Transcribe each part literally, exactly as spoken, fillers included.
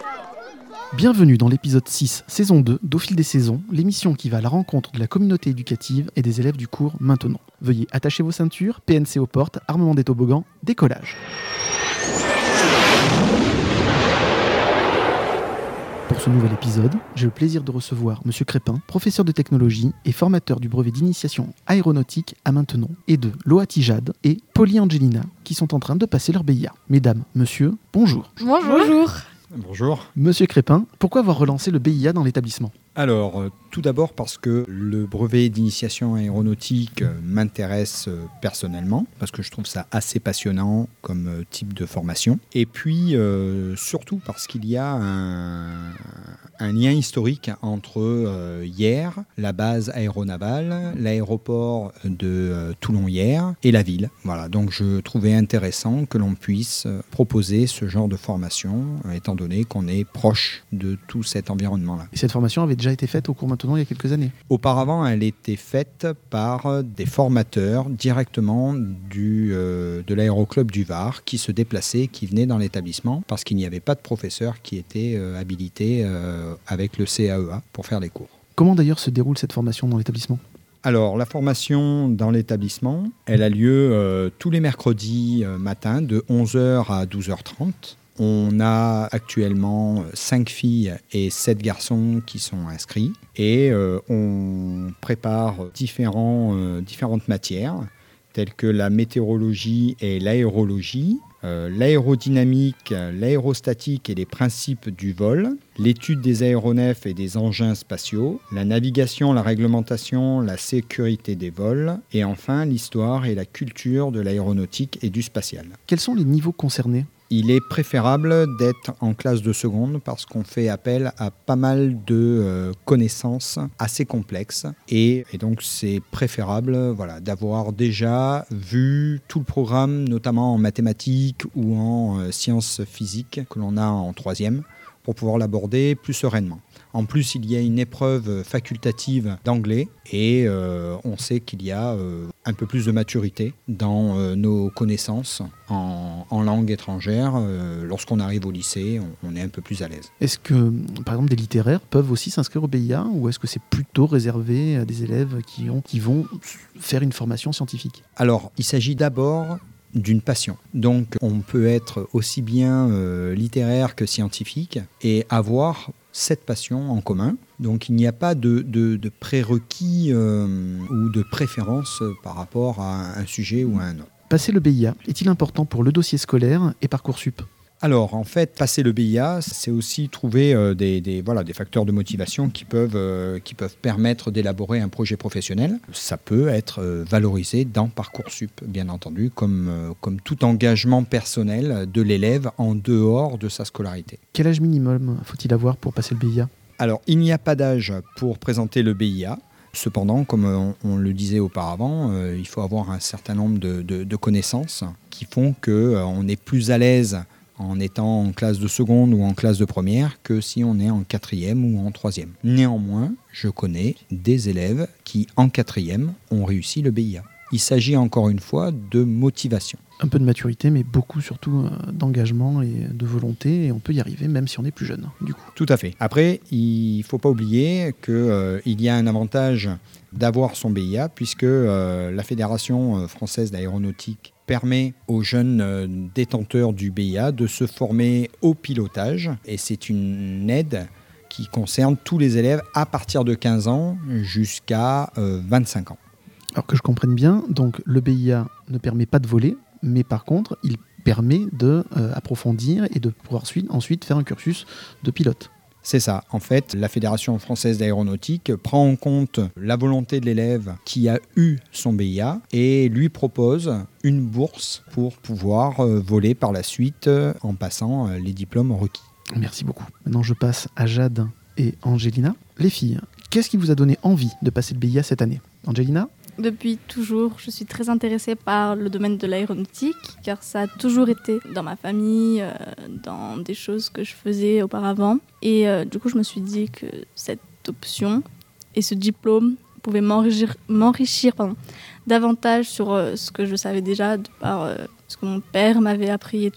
Bienvenue dans l'épisode six, saison deux d'Au fil des saisons, l'émission qui va à la rencontre de la communauté éducative et des élèves du cours Maintenant. Veuillez attacher vos ceintures, P N C aux portes, armement des toboggans, décollage. Pour ce nouvel épisode, j'ai le plaisir de recevoir Monsieur Crépin, professeur de technologie et formateur du brevet d'initiation aéronautique à Maintenon, et de Loati Jade et Polly Angelina, qui sont en train de passer leur B I A. Mesdames, monsieur, bonjour. Bonjour. Bonjour. Bonjour. Monsieur Crépin, pourquoi avoir relancé le B I A dans l'établissement ? Alors, euh, tout d'abord parce que le brevet d'initiation aéronautique euh, m'intéresse euh, personnellement, parce que je trouve ça assez passionnant comme euh, type de formation. Et puis, euh, surtout parce qu'il y a un, un lien historique entre euh, Hyères, la base aéronavale, l'aéroport de euh, Toulon-Hyères et la ville. Voilà, donc je trouvais intéressant que l'on puisse euh, proposer ce genre de formation, euh, étant donné qu'on est proche de tout cet environnement-là. Et cette formation avait déjà été faite au cours Maintenant il y a quelques années. Auparavant, elle était faite par des formateurs directement du, euh, de l'aéroclub du Var qui se déplaçaient, qui venaient dans l'établissement parce qu'il n'y avait pas de professeur qui était euh, habilité euh, avec le C A E A pour faire les cours. Comment d'ailleurs se déroule cette formation dans l'établissement ? Alors, la formation dans l'établissement, elle a lieu euh, tous les mercredis euh, matin de onze heures à douze heures trente. On a actuellement cinq filles et sept garçons qui sont inscrits et euh, on prépare différents, euh, différentes matières telles que la météorologie et l'aérologie, euh, l'aérodynamique, l'aérostatique et les principes du vol, l'étude des aéronefs et des engins spatiaux, la navigation, la réglementation, la sécurité des vols et enfin l'histoire et la culture de l'aéronautique et du spatial. Quels sont les niveaux concernés ? Il est préférable d'être en classe de seconde parce qu'on fait appel à pas mal de euh, connaissances assez complexes et, et donc c'est préférable voilà, d'avoir déjà vu tout le programme, notamment en mathématiques ou en euh, sciences physiques que l'on a en troisième pour pouvoir l'aborder plus sereinement. En plus, il y a une épreuve facultative d'anglais et euh, on sait qu'il y a euh, un peu plus de maturité dans euh, nos connaissances en, en langue étrangère. Euh, lorsqu'on arrive au lycée, on, on est un peu plus à l'aise. Est-ce que, par exemple, des littéraires peuvent aussi s'inscrire au B I A ou est-ce que c'est plutôt réservé à des élèves qui, ont, qui vont faire une formation scientifique ? Alors, il s'agit d'abord d'une passion. Donc, on peut être aussi bien euh, littéraire que scientifique et avoir cette passion en commun. Donc il n'y a pas de, de, de prérequis euh, ou de préférence par rapport à un sujet ou à un autre. Passer le B I A, est-il important pour le dossier scolaire et Parcoursup ? Alors, en fait, passer le B I A, c'est aussi trouver euh, des, des, voilà, des facteurs de motivation qui peuvent, euh, qui peuvent permettre d'élaborer un projet professionnel. Ça peut être euh, valorisé dans Parcoursup, bien entendu, comme, euh, comme tout engagement personnel de l'élève en dehors de sa scolarité. Quel âge minimum faut-il avoir pour passer le B I A ? Alors, il n'y a pas d'âge pour présenter le B I A. Cependant, comme on, on le disait auparavant, euh, il faut avoir un certain nombre de, de, de connaissances qui font qu'on euh, est plus à l'aise en étant en classe de seconde ou en classe de première que si on est en quatrième ou en troisième. Néanmoins, je connais des élèves qui, en quatrième, ont réussi le B I A. Il s'agit encore une fois de motivation. Un peu de maturité, mais beaucoup surtout euh, d'engagement et de volonté, et on peut y arriver même si on est plus jeune, du coup. Tout à fait. Après, il ne faut pas oublier qu'il euh, y a un avantage d'avoir son B I A, puisque euh, la Fédération française d'aéronautique permet aux jeunes euh, détenteurs du B I A de se former au pilotage, et c'est une aide qui concerne tous les élèves à partir de quinze ans jusqu'à euh, vingt-cinq ans. Alors que je comprenne bien, donc le B I A ne permet pas de voler, mais par contre, il permet d'approfondir euh, et de pouvoir suite, ensuite faire un cursus de pilote. C'est ça. En fait, la Fédération française d'aéronautique prend en compte la volonté de l'élève qui a eu son B I A et lui propose une bourse pour pouvoir euh, voler par la suite euh, en passant euh, les diplômes requis. Merci beaucoup. Maintenant, je passe à Jade et Angelina. Les filles, qu'est-ce qui vous a donné envie de passer le B I A cette année ? Angelina ? Depuis toujours, je suis très intéressée par le domaine de l'aéronautique, car ça a toujours été dans ma famille, euh, dans des choses que je faisais auparavant. Et euh, du coup, je me suis dit que cette option et ce diplôme pouvaient m'enrichir, m'enrichir pardon, davantage sur euh, ce que je savais déjà, de par euh, ce que mon père m'avait appris et tout.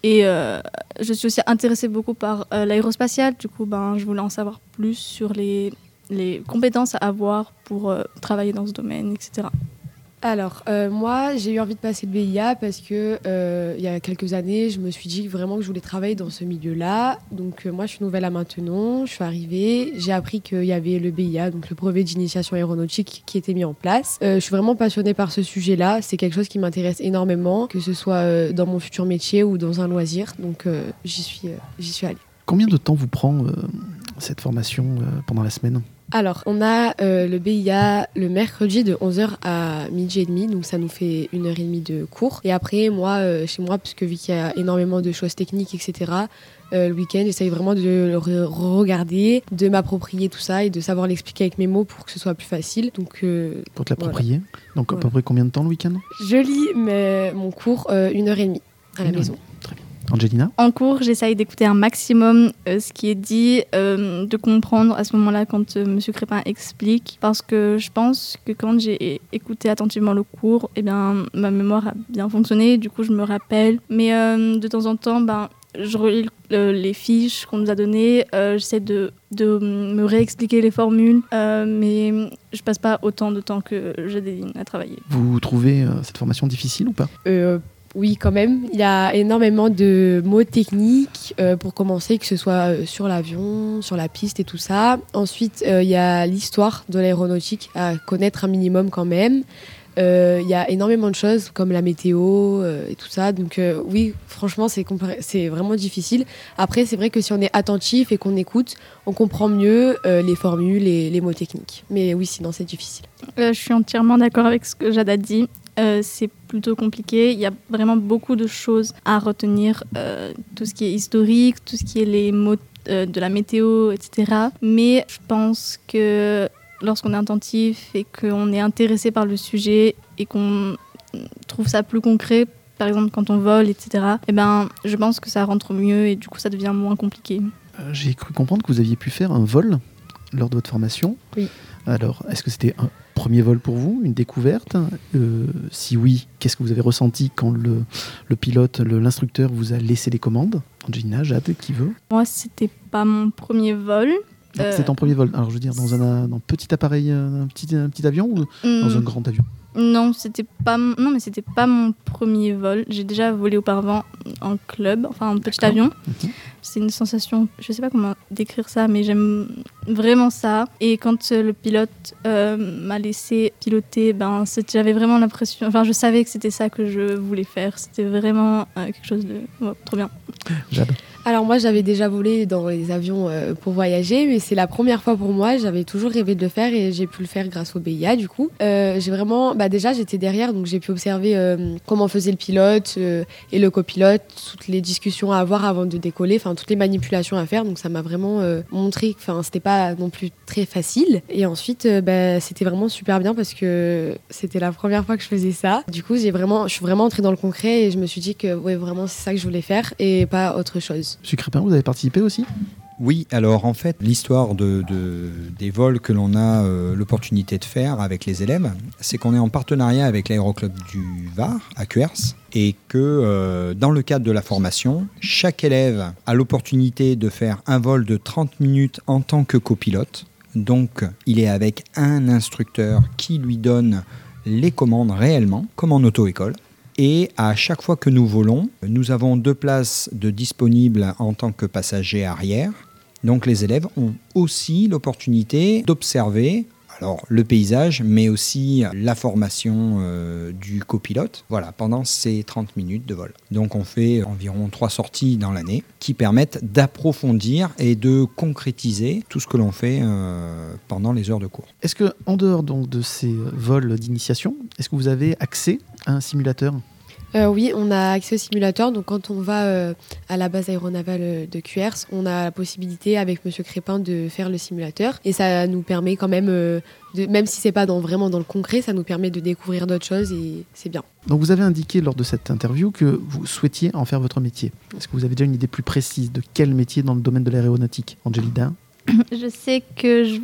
Et euh, je suis aussi intéressée beaucoup par euh, l'aérospatiale. Du coup, ben, je voulais en savoir plus sur les, les compétences à avoir pour euh, travailler dans ce domaine, et cetera. Alors, euh, moi, j'ai eu envie de passer le B I A parce que euh, il y a quelques années, je me suis dit vraiment que je voulais travailler dans ce milieu-là. Donc, euh, moi, je suis nouvelle à Maintenon, je suis arrivée, j'ai appris qu'il y avait le B I A, donc le brevet d'initiation aéronautique, qui était mis en place. Euh, je suis vraiment passionnée par ce sujet-là. C'est quelque chose qui m'intéresse énormément, que ce soit euh, dans mon futur métier ou dans un loisir. Donc, euh, j'y suis, euh, j'y suis allée. Combien de temps vous prend euh, cette formation euh, pendant la semaine ? Alors, on a euh, le B I A le mercredi de onze heures à midi et demi, donc ça nous fait une heure et demie de cours. Et après, moi, euh, chez moi, parce que vu qu'il y a énormément de choses techniques, et cetera, euh, le week-end, j'essaye vraiment de le re- regarder, de m'approprier tout ça et de savoir l'expliquer avec mes mots pour que ce soit plus facile. Donc, euh, Pour te l'approprier. Voilà. Donc à Voilà. peu près combien de temps le week-end ? Je lis mes- mon cours euh, une heure et demie à la Une heure et maison. Très bien. Angelina ? En cours, j'essaye d'écouter un maximum euh, ce qui est dit, euh, de comprendre à ce moment-là quand euh, M. Crépin explique, parce que je pense que quand j'ai écouté attentivement le cours, eh bien, ma mémoire a bien fonctionné, du coup je me rappelle. Mais euh, de temps en temps, ben, je relis euh, les fiches qu'on nous a données, euh, j'essaie de, de me réexpliquer les formules, euh, mais je passe pas autant de temps que j'ai des lignes à travailler. Vous trouvez euh, cette formation difficile ou pas ? Euh, Oui, quand même. Il y a énormément de mots techniques euh, pour commencer, que ce soit euh, sur l'avion, sur la piste et tout ça. Ensuite, euh, il y a l'histoire de l'aéronautique à connaître un minimum quand même. Euh, Il y a énormément de choses comme la météo euh, et tout ça. Donc euh, oui, franchement, c'est, comparé- c'est vraiment difficile. Après, c'est vrai que si on est attentif et qu'on écoute, on comprend mieux euh, les formules et les mots techniques. Mais oui, sinon, c'est difficile. Euh, je suis entièrement d'accord avec ce que Jade a dit. Euh, c'est plutôt compliqué. Il y a vraiment beaucoup de choses à retenir. Euh, tout ce qui est historique, tout ce qui est les mots euh, de la météo, et cetera. Mais je pense que lorsqu'on est attentif et qu'on est intéressé par le sujet et qu'on trouve ça plus concret, par exemple quand on vole, et cetera, eh ben, je pense que ça rentre mieux et du coup ça devient moins compliqué. Euh, J'ai cru comprendre que vous aviez pu faire un vol lors de votre formation. Oui. Alors, est-ce que c'était un premier vol pour vous, une découverte ? euh, Si oui, qu'est-ce que vous avez ressenti quand le, le pilote, le, l'instructeur vous a laissé les commandes ? Angelina, Jade, qui veut ? Moi, c'était pas mon premier vol. Euh... C'est ton premier vol. Alors, je veux dire, dans un, dans un petit appareil, un petit, un petit avion ou dans Mmh. un grand avion ? Non, c'était pas mon... non, mais c'était pas mon premier vol. J'ai déjà volé auparavant en club, enfin en petit D'accord. avion. Mhm. C'est une sensation, je sais pas comment décrire ça, mais j'aime vraiment ça. Et quand euh, le pilote euh, m'a laissé piloter, ben, c'était- j'avais vraiment l'impression, enfin je savais que c'était ça que je voulais faire. C'était vraiment euh, quelque chose de ouais, trop bien. Jade ? Alors moi, j'avais déjà volé dans les avions euh, pour voyager, mais c'est la première fois pour moi. J'avais toujours rêvé de le faire et j'ai pu le faire grâce au B I A du coup. Euh, j'ai vraiment, bah déjà j'étais derrière, donc j'ai pu observer euh, comment faisait le pilote euh, et le copilote, toutes les discussions à avoir avant de décoller, enfin toutes les manipulations à faire. Donc ça m'a vraiment euh, montré, enfin c'était pas non plus très facile. Et ensuite, euh, bah, c'était vraiment super bien parce que c'était la première fois que je faisais ça. Du coup, j'ai vraiment, je suis vraiment entrée dans le concret et je me suis dit que ouais vraiment c'est ça que je voulais faire et pas autre chose. Monsieur Crépin, vous avez participé aussi ? Oui, alors en fait, l'histoire de, de- des vols que l'on a euh, l'opportunité de faire avec les élèves, c'est qu'on est en partenariat avec l'aéroclub du Var, à Cuers, et que euh, dans le cadre de la formation, chaque élève a l'opportunité de faire un vol de trente minutes en tant que copilote. Donc, il est avec un instructeur qui lui donne les commandes réellement, comme en auto-école. Et à chaque fois que nous volons, nous avons deux places de disponibles en tant que passagers arrière. Donc les élèves ont aussi l'opportunité d'observer alors, le paysage, mais aussi la formation euh, du copilote, voilà, pendant ces trente minutes de vol. Donc on fait environ trois sorties dans l'année qui permettent d'approfondir et de concrétiser tout ce que l'on fait euh, pendant les heures de cours. Est-ce que, en dehors donc, de ces vols d'initiation, est-ce que vous avez accès à un simulateur ? Euh, oui, on a accès au simulateur. Donc, quand on va euh, à la base aéronavale de Cuers, on a la possibilité avec Monsieur Crépin de faire le simulateur. Et ça nous permet quand même, euh, de, même si c'est pas dans, vraiment dans le concret, ça nous permet de découvrir d'autres choses et c'est bien. Donc vous avez indiqué lors de cette interview que vous souhaitiez en faire votre métier. Est-ce que vous avez déjà une idée plus précise de quel métier dans le domaine de l'aéronautique ? Angelina ? Je sais que je veux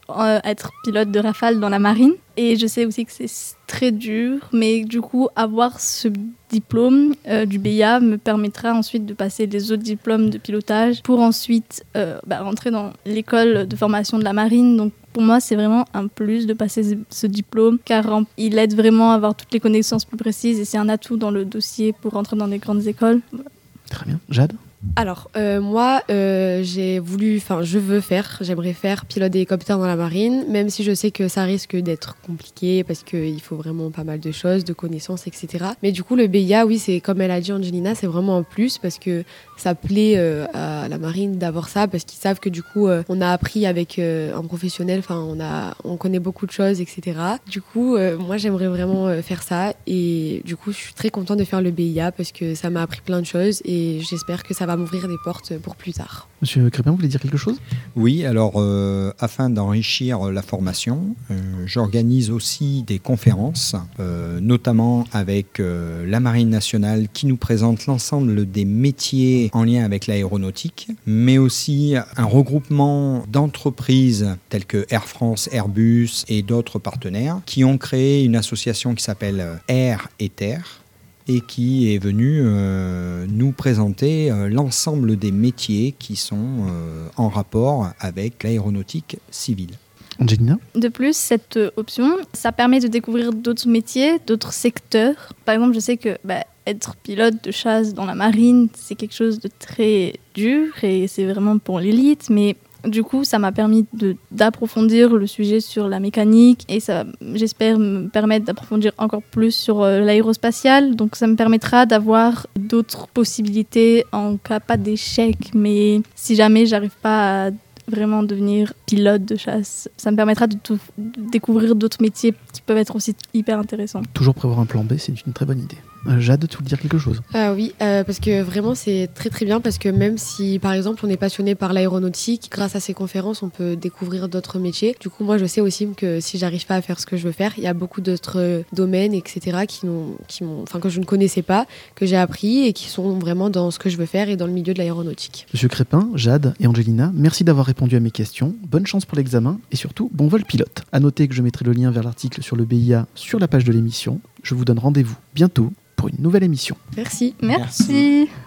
euh, être pilote de Rafale dans la marine. Et je sais aussi que c'est très dur, mais du coup, avoir ce diplôme euh, du B I A me permettra ensuite de passer les autres diplômes de pilotage pour ensuite euh, bah, rentrer dans l'école de formation de la marine. Donc pour moi, c'est vraiment un plus de passer ce, ce diplôme, car en, il aide vraiment à avoir toutes les connaissances plus précises et c'est un atout dans le dossier pour rentrer dans les grandes écoles. Voilà. Très bien. Jade ? Alors, euh, moi, euh, j'ai voulu, enfin, je veux faire, j'aimerais faire pilote d'hélicoptère dans la marine, même si je sais que ça risque d'être compliqué parce qu'il faut vraiment pas mal de choses, de connaissances, et cetera. Mais du coup, le B I A, oui, c'est comme elle a dit Angelina, c'est vraiment un plus parce que ça plaît euh, à la marine d'avoir ça parce qu'ils savent que du coup, euh, on a appris avec euh, un professionnel, enfin, on a, on connaît beaucoup de choses, et cetera. Du coup, euh, moi, j'aimerais vraiment euh, faire ça et du coup, je suis très contente de faire le B I A parce que ça m'a appris plein de choses et j'espère que ça va m'ouvrir des portes pour plus tard. Monsieur Crépin, vous voulez dire quelque chose ? Oui, alors euh, afin d'enrichir la formation, euh, j'organise aussi des conférences, euh, notamment avec euh, la Marine nationale qui nous présente l'ensemble des métiers en lien avec l'aéronautique, mais aussi un regroupement d'entreprises telles que Air France, Airbus et d'autres partenaires qui ont créé une association qui s'appelle Air et Terre, et qui est venu euh, nous présenter euh, l'ensemble des métiers qui sont euh, en rapport avec l'aéronautique civile. Angelina ? De plus, cette option, ça permet de découvrir d'autres métiers, d'autres secteurs. Par exemple, je sais que bah, être pilote de chasse dans la marine, c'est quelque chose de très dur et c'est vraiment pour l'élite, mais du coup, ça m'a permis de, d'approfondir le sujet sur la mécanique et ça, j'espère, me permettre d'approfondir encore plus sur euh, l'aérospatiale. Donc, ça me permettra d'avoir d'autres possibilités en cas pas d'échec, mais si jamais j'arrive pas à vraiment devenir pilote de chasse, ça me permettra de, tout, de découvrir d'autres métiers qui peuvent être aussi hyper intéressants. Toujours prévoir un plan B, c'est une très bonne idée. Euh, Jade, tu veux dire quelque chose ? Euh, oui, euh, parce que vraiment c'est très très bien parce que même si par exemple on est passionné par l'aéronautique, grâce à ces conférences on peut découvrir d'autres métiers. Du coup moi je sais aussi que si j'arrive pas à faire ce que je veux faire, il y a beaucoup d'autres domaines et cetera qui n'ont, qui m'ont, enfin que je ne connaissais pas, que j'ai appris et qui sont vraiment dans ce que je veux faire et dans le milieu de l'aéronautique. Monsieur Crépin, Jade et Angelina, merci d'avoir répondu à mes questions. Bonne chance pour l'examen et surtout bon vol pilote. À noter que je mettrai le lien vers l'article sur le B I A sur la page de l'émission. Je vous donne rendez-vous bientôt pour une nouvelle émission. Merci. Merci. Merci.